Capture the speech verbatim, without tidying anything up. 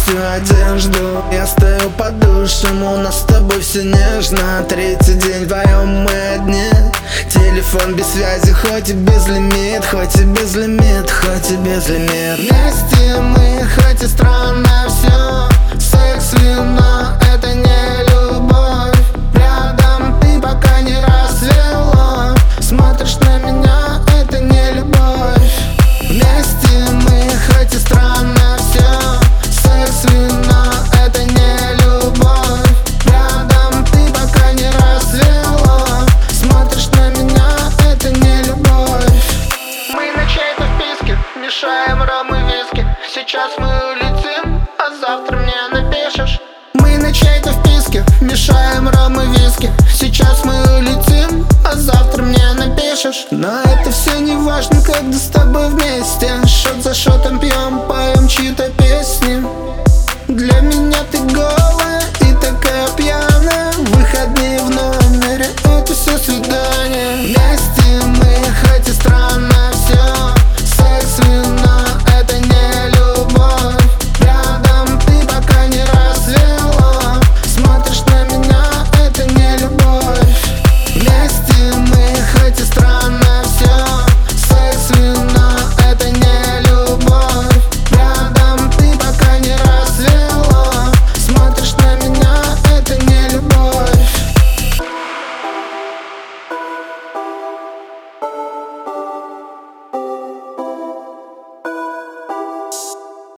всю одежду. Я стою под душем, у нас с тобой все нежно. Третий день вдвоем мы одни. Телефон без связи, хоть и без лимит, хоть и без лимит, хоть и без лимит. Вместе мы, хоть и странно все. Секс, вино, это не любовь. Рядом ты, пока не рассвело. Смотришь на меня, это не любовь. Вместе мы, хоть и странно все. Секс, вино, это не любовь. Рядом ты, пока не рассвело. Смотришь на меня, это не любовь. Мы на чай-то вписке, мешаем ром и виски. Сейчас мы улетим, а завтра мне напишешь. Мы на чай-то вписке, мешаем ром и виски. Сейчас мы улетим, а завтра мне напишешь. Но это все не важно, когда с тобой вместе. Шот за шотом пьем, поем чьи-то песни.